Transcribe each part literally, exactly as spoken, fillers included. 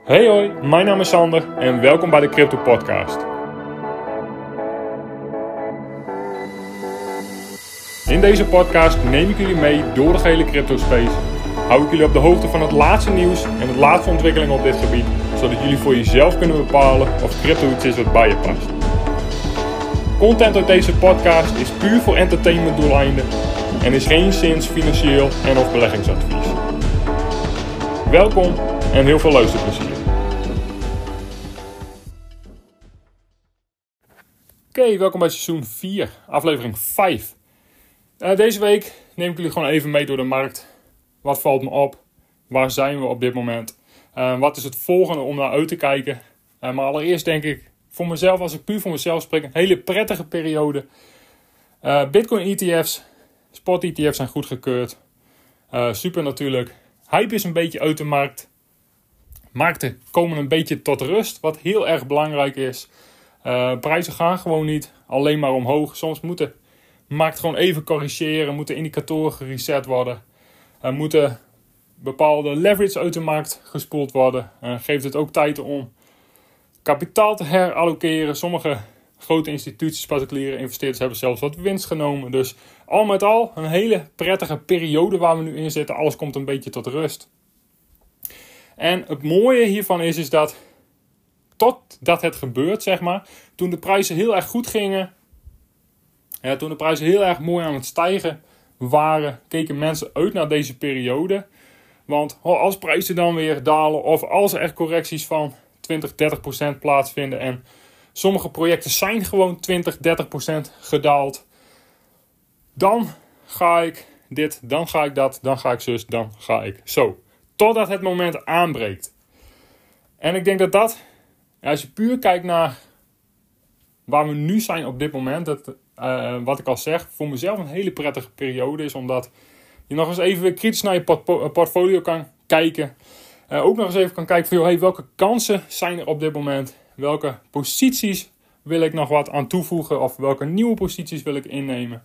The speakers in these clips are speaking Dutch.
Hey hoi, mijn naam is Sander en welkom bij de Crypto Podcast. In deze podcast neem ik jullie mee door de gehele crypto space. Hou ik jullie op de hoogte van het laatste nieuws en de laatste ontwikkelingen op dit gebied, zodat jullie voor jezelf kunnen bepalen of crypto iets is wat bij je past. Content uit deze podcast is puur voor entertainment doeleinden en is geen zins financieel en of beleggingsadvies. Welkom en heel veel luisterplezier. Oké, okay, welkom bij seizoen vier, aflevering vijf. Uh, deze week neem ik jullie gewoon even mee door de markt. Wat valt me op? Waar zijn we op dit moment? Uh, wat is het volgende om naar uit te kijken? Uh, maar allereerst denk ik, voor mezelf, als ik puur voor mezelf spreek, een hele prettige periode. Uh, Bitcoin E T F's, spot E T F's zijn goedgekeurd. Uh, super natuurlijk. Hype is een beetje uit de markt. Markten komen een beetje tot rust, wat heel erg belangrijk is. Uh, prijzen gaan gewoon niet alleen maar omhoog. Soms moet de markt gewoon even corrigeren. Moeten indicatoren gereset worden. Uh, moeten bepaalde leverage uit de markt gespoeld worden. Uh, geeft het ook tijd om kapitaal te herallokeren. Sommige grote instituties, particuliere investeerders hebben zelfs wat winst genomen. Dus al met al een hele prettige periode waar we nu in zitten. Alles komt een beetje tot rust. En het mooie hiervan is, is dat totdat het gebeurt, zeg maar, toen de prijzen heel erg goed gingen, ja, toen de prijzen heel erg mooi aan het stijgen waren, keken mensen uit naar deze periode. Want als prijzen dan weer dalen of als er correcties van twintig, dertig procent plaatsvinden en sommige projecten zijn gewoon twintig, dertig procent gedaald, dan ga ik dit, dan ga ik dat, dan ga ik zus, dan ga ik zo. Totdat het moment aanbreekt. En ik denk dat dat, als je puur kijkt naar waar we nu zijn op dit moment, dat, uh, wat ik al zeg, voor mezelf een hele prettige periode is, omdat je nog eens even weer kritisch naar je port- portfolio kan kijken. Uh, ook nog eens even kan kijken van, joh, hey, welke kansen zijn er op dit moment? Welke posities wil ik nog wat aan toevoegen? Of welke nieuwe posities wil ik innemen?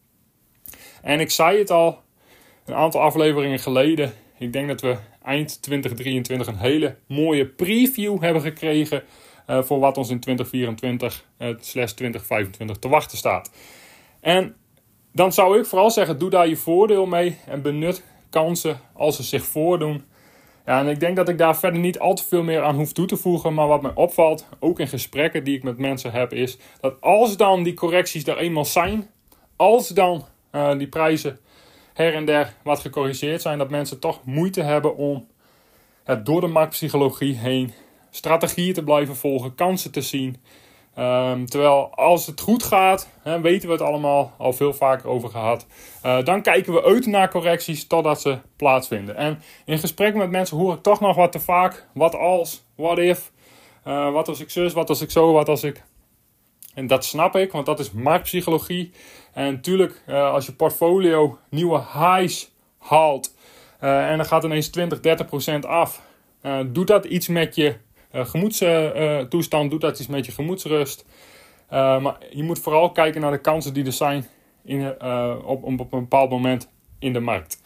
En ik zei het al een aantal afleveringen geleden. Ik denk dat we eind twintig drieëntwintig een hele mooie preview hebben gekregen uh, voor wat ons in twintig vierentwintig uh, slash twintig vijfentwintig te wachten staat. En dan zou ik vooral zeggen, doe daar je voordeel mee en benut kansen als ze zich voordoen. Ja, en ik denk dat ik daar verder niet al te veel meer aan hoef toe te voegen. Maar wat mij opvalt, ook in gesprekken die ik met mensen heb, is dat als dan die correcties er eenmaal zijn, als dan uh, die prijzen her en der wat gecorrigeerd zijn, dat mensen toch moeite hebben om uh, door de marktpsychologie heen strategieën te blijven volgen, kansen te zien. Um, terwijl als het goed gaat, hè, weten we het allemaal al veel vaker over gehad. Uh, dan kijken we uit naar correcties totdat ze plaatsvinden. En in gesprek met mensen hoor ik toch nog wat te vaak. Wat als, what if, uh, wat als ik zus, wat als ik zo, wat als ik. En dat snap ik, want dat is marktpsychologie. En natuurlijk, uh, als je portfolio nieuwe highs haalt uh, en dan gaat ineens twintig, dertig procent af. Uh, doet dat iets met je Uh, gemoedstoestand, uh, doet dat iets met je gemoedsrust. Uh, maar je moet vooral kijken naar de kansen die er zijn in, uh, op, op een bepaald moment in de markt.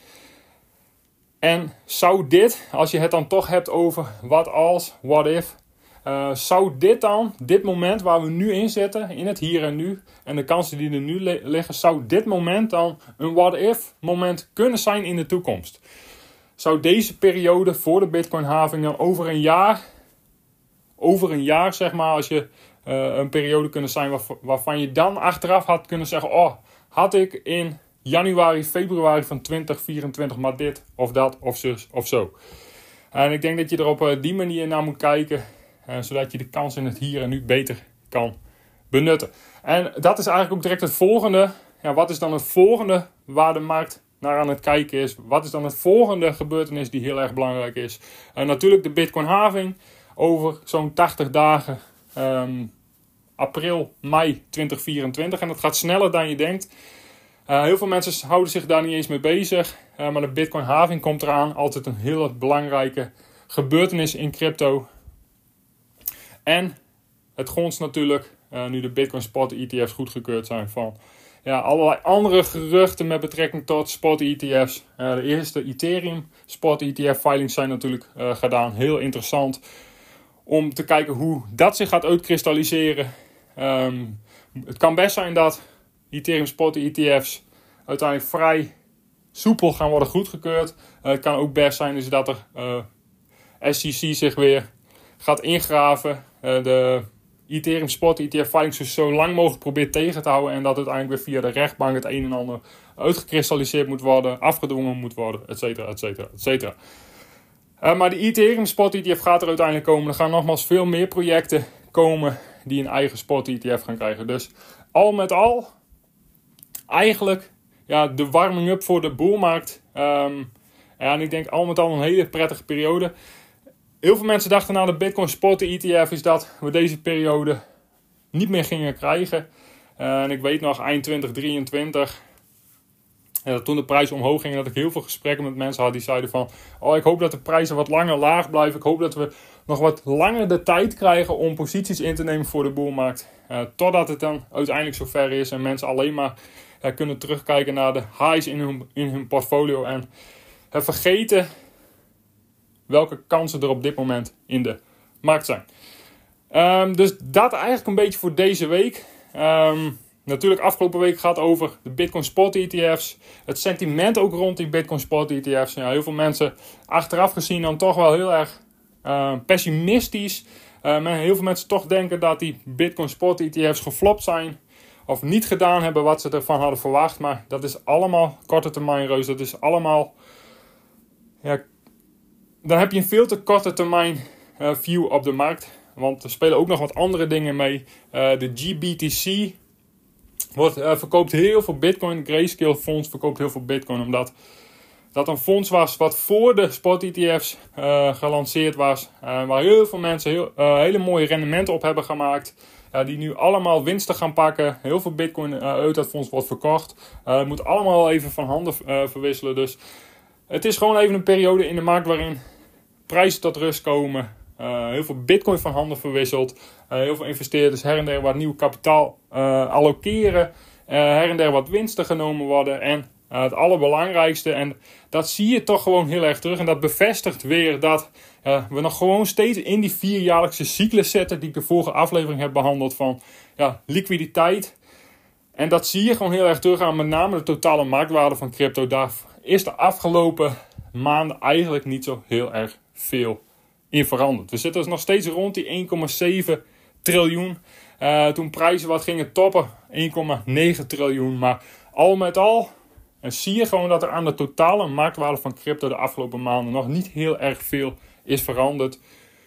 En zou dit, als je het dan toch hebt over wat als, what if, uh, zou dit dan, dit moment waar we nu in zitten, in het hier en nu, en de kansen die er nu le- liggen, zou dit moment dan een what if moment kunnen zijn in de toekomst? Zou deze periode voor de Bitcoin-halving dan over een jaar... Over een jaar, zeg maar, als je uh, een periode kunnen zijn waarv- waarvan je dan achteraf had kunnen zeggen, oh, had ik in januari, februari van twintig vierentwintig maar dit of dat of zus of zo. En ik denk dat je er op uh, die manier naar moet kijken, uh, zodat je de kans in het hier en nu beter kan benutten. En dat is eigenlijk ook direct het volgende. Ja, wat is dan het volgende waar de markt naar aan het kijken is? Wat is dan het volgende gebeurtenis die heel erg belangrijk is? Uh, natuurlijk de Bitcoin-halving. Over zo'n tachtig dagen, um, april, mei twintig vierentwintig. En dat gaat sneller dan je denkt. Uh, heel veel mensen houden zich daar niet eens mee bezig. Uh, maar de Bitcoin-halving komt eraan. Altijd een heel belangrijke gebeurtenis in crypto. En het gonst natuurlijk, uh, nu de Bitcoin Spot E T F's goedgekeurd zijn, van ja, allerlei andere geruchten met betrekking tot spot E T F's. Uh, de eerste Ethereum spot E T F filings zijn natuurlijk uh, gedaan. Heel interessant. om te kijken hoe dat zich gaat uitkristalliseren. Um, het kan best zijn dat Ethereum Spot E T F's uiteindelijk vrij soepel gaan worden goedgekeurd. Uh, het kan ook best zijn dus dat er uh, S E C zich weer gaat ingraven. Uh, de Ethereum Spot E T F filings dus zo lang mogelijk probeert tegen te houden. En dat uiteindelijk weer via de rechtbank het een en ander uitgekristalliseerd moet worden. Afgedwongen moet worden, et cetera, et cetera, et cetera. Uh, maar de Ethereum Spot E T F gaat er uiteindelijk komen. Er gaan nogmaals veel meer projecten komen die een eigen Spot E T F gaan krijgen. Dus al met al, eigenlijk ja, de warming-up voor de boelmarkt. Um, ja, en ik denk al met al een hele prettige periode. Heel veel mensen dachten na de Bitcoin Spot E T F is dat we deze periode niet meer gingen krijgen. Uh, en ik weet nog eind twintig drieëntwintig... En dat toen de prijzen omhoog gingen, dat ik heel veel gesprekken met mensen had die zeiden van, oh, ik hoop dat de prijzen wat langer laag blijven. Ik hoop dat we nog wat langer de tijd krijgen om posities in te nemen voor de boelmarkt. Uh, totdat het dan uiteindelijk zover is en mensen alleen maar uh, kunnen terugkijken naar de highs in hun, in hun portfolio. En uh, vergeten welke kansen er op dit moment in de markt zijn. Um, dus dat eigenlijk een beetje voor deze week. Um, Natuurlijk, afgelopen week gaat over de Bitcoin Spot E T F's. Het sentiment ook rond die Bitcoin Spot E T F's. Ja, heel veel mensen achteraf gezien dan toch wel heel erg uh, pessimistisch. Uh, men, heel veel mensen toch denken dat die Bitcoin Spot E T F's geflopt zijn. Of niet gedaan hebben wat ze ervan hadden verwacht. Maar dat is allemaal korte termijn reus. Dat is allemaal... Ja, dan heb je een veel te korte termijn uh, view op de markt. Want er spelen ook nog wat andere dingen mee. Uh, de G B T C... Wordt, uh, verkoopt heel veel Bitcoin. Grayscale Fonds verkoopt heel veel Bitcoin. Omdat dat een fonds was wat voor de Spot E T F's uh, gelanceerd was. Uh, waar heel veel mensen heel, uh, hele mooie rendementen op hebben gemaakt. Uh, die nu allemaal winsten gaan pakken. Heel veel Bitcoin uh, uit dat fonds wordt verkocht. Uh, het moet allemaal even van handen uh, verwisselen. Dus het is gewoon even een periode in de markt waarin prijzen tot rust komen. Uh, heel veel Bitcoin van handen verwisseld. Uh, heel veel investeerders her en der wat nieuw kapitaal uh, allokeren. Uh, her en der wat winsten genomen worden. En uh, het allerbelangrijkste, en dat zie je toch gewoon heel erg terug. En dat bevestigt weer dat uh, we nog gewoon steeds in die vierjaarlijkse cyclus zitten. Die ik de vorige aflevering heb behandeld van ja, liquiditeit. En dat zie je gewoon heel erg terug aan met name de totale marktwaarde van crypto. Daar is de afgelopen maanden eigenlijk niet zo heel erg veel in veranderd. We zitten dus nog steeds rond die één komma zeven triljoen. Uh, toen prijzen wat gingen toppen, één komma negen triljoen. Maar al met al en zie je gewoon dat er aan de totale marktwaarde van crypto de afgelopen maanden nog niet heel erg veel is veranderd.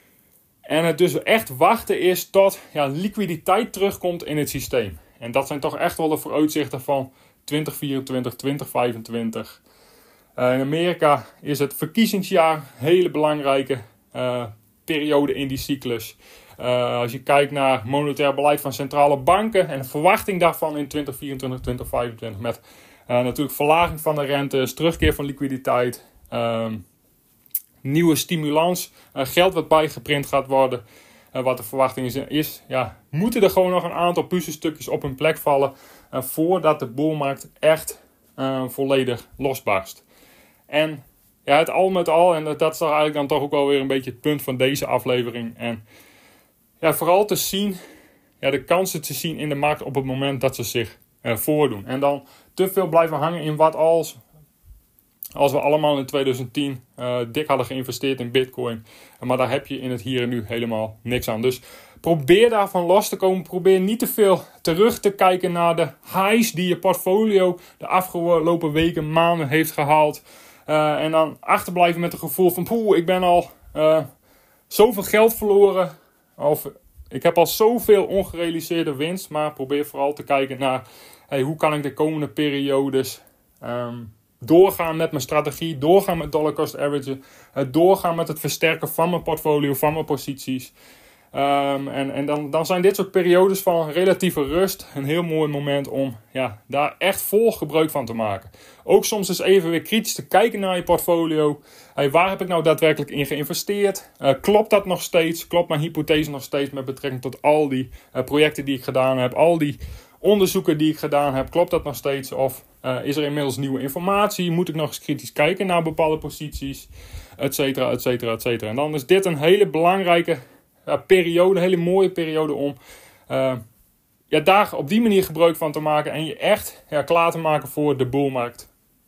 En het dus echt wachten is tot ja, liquiditeit terugkomt in het systeem. En dat zijn toch echt wel de vooruitzichten van twintig vierentwintig, twintig vijfentwintig. Uh, in Amerika is het verkiezingsjaar, hele belangrijke uh, periode in die cyclus. Uh, als je kijkt naar monetair beleid van centrale banken en de verwachting daarvan in twintig vierentwintig, twintig vijfentwintig met uh, natuurlijk verlaging van de rentes, terugkeer van liquiditeit, uh, nieuwe stimulans, uh, geld wat bijgeprint gaat worden. Uh, wat de verwachting is, is ja, moeten er gewoon nog een aantal puzzelstukjes op hun plek vallen uh, voordat de boelmarkt echt uh, volledig losbarst. En ja, het al met al, en dat is toch eigenlijk dan toch ook wel weer een beetje het punt van deze aflevering. En ja, vooral te zien, ja, de kansen te zien in de markt op het moment dat ze zich uh, voordoen. En dan te veel blijven hangen in wat als, als we allemaal in twintig tien uh, dik hadden geïnvesteerd in Bitcoin. Maar daar heb je in het hier en nu helemaal niks aan. Dus probeer daarvan los te komen. Probeer niet te veel terug te kijken naar de highs die je portfolio de afgelopen weken, maanden heeft gehaald. Uh, en dan achterblijven met het gevoel van, poeh, ik ben al uh, zoveel geld verloren. Of ik heb al zoveel ongerealiseerde winst. Maar probeer vooral te kijken naar, hey, hoe kan ik de komende periodes um, doorgaan met mijn strategie. Doorgaan met dollar cost average. Uh, doorgaan met het versterken van mijn portfolio, van mijn posities. Um, en en dan, dan zijn dit soort periodes van relatieve rust een heel mooi moment om ja, daar echt vol gebruik van te maken. Ook soms eens even weer kritisch te kijken naar je portfolio. Hey, waar heb ik nou daadwerkelijk in geïnvesteerd? Uh, klopt dat nog steeds? Klopt mijn hypothese nog steeds met betrekking tot al die uh, projecten die ik gedaan heb? Al die onderzoeken die ik gedaan heb, klopt dat nog steeds? Of uh, is er inmiddels nieuwe informatie? Moet ik nog eens kritisch kijken naar bepaalde posities? Etcetera, etcetera, etcetera. En dan is dit een hele belangrijke uh, periode, een hele mooie periode om uh, ja, daar op die manier gebruik van te maken en je echt ja, klaar te maken voor de bullmarkt.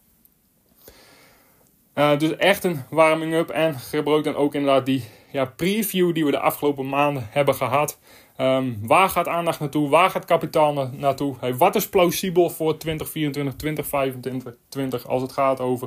Uh, dus echt een warming-up en gebruik dan ook inderdaad die ja, preview die we de afgelopen maanden hebben gehad. Um, waar gaat aandacht naartoe? Waar gaat kapitaal na- naartoe? Hey, wat is plausibel voor twintig vierentwintig, twintig vijfentwintig als het gaat over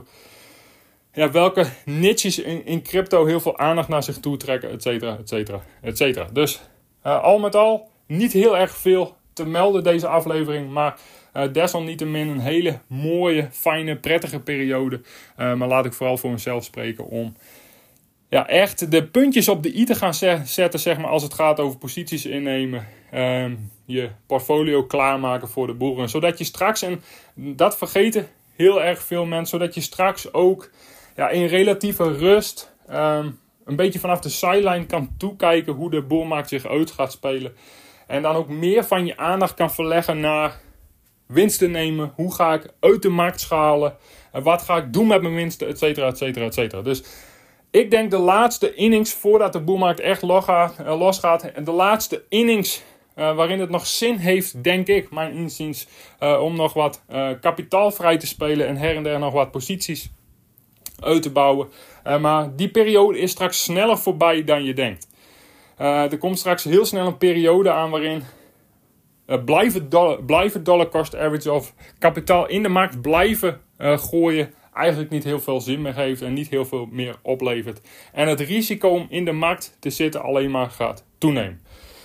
ja, welke niches in, in crypto heel veel aandacht naar zich toe trekken, et cetera, et cetera, et cetera. Dus uh, al met al niet heel erg veel te melden deze aflevering, maar uh, desalniettemin een hele mooie, fijne, prettige periode. Uh, maar laat ik vooral voor mezelf spreken om ja, echt de puntjes op de i te gaan zetten, zeg maar, als het gaat over posities innemen. Um, je portfolio klaarmaken voor de boeren. Zodat je straks, en dat vergeten heel erg veel mensen, zodat je straks ook ja, in relatieve rust um, een beetje vanaf de sideline kan toekijken hoe de boelmarkt zich uit gaat spelen. En dan ook meer van je aandacht kan verleggen naar winsten nemen. Hoe ga ik uit de markt schalen? En wat ga ik doen met mijn winsten? Et cetera, et cetera, et cetera. Dus ik denk de laatste innings voordat de boelmarkt echt losgaat. Uh, losgaat en de laatste innings uh, waarin het nog zin heeft, denk ik, mijn inziens, uh, om nog wat uh, kapitaal vrij te spelen en her en der nog wat posities uit te bouwen. Uh, maar die periode is straks sneller voorbij dan je denkt. Uh, er komt straks heel snel een periode aan waarin uh, blijven, dollar, blijven dollar cost average of kapitaal in de markt blijven uh, gooien eigenlijk niet heel veel zin meer heeft en niet heel veel meer oplevert. En het risico om in de markt te zitten alleen maar gaat toenemen.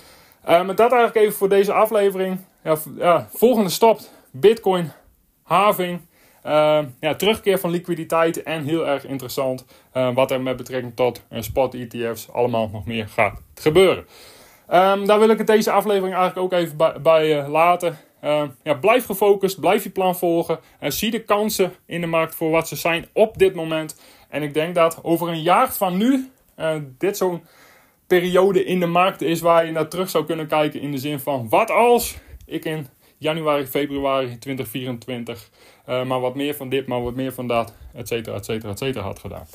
Uh, met dat eigenlijk even voor deze aflevering. Ja, ja, volgende stop, Bitcoin, halving. Uh, ja, terugkeer van liquiditeit en heel erg interessant uh, wat er met betrekking tot uh, spot E T F's allemaal nog meer gaat gebeuren. Um, daar wil ik het deze aflevering eigenlijk ook even bij, bij uh, laten. Uh, ja, blijf gefocust, blijf je plan volgen en zie de kansen in de markt voor wat ze zijn op dit moment. En ik denk dat over een jaar van nu uh, dit zo'n periode in de markt is waar je naar terug zou kunnen kijken in de zin van wat als ik in januari, februari twintig vierentwintig uh, maar wat meer van dit, maar wat meer van dat, et cetera, et cetera, et cetera had gedaan.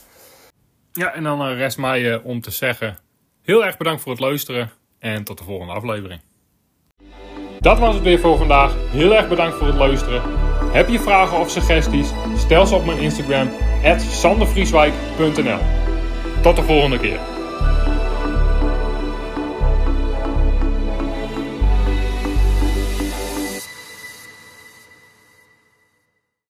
Ja, en dan uh, rest mij uh, om te zeggen, heel erg bedankt voor het luisteren en tot de volgende aflevering. Dat was het weer voor vandaag. Heel erg bedankt voor het luisteren. Heb je vragen of suggesties? Stel ze op mijn Instagram at sander vrieswijk punt n l. Tot de volgende keer.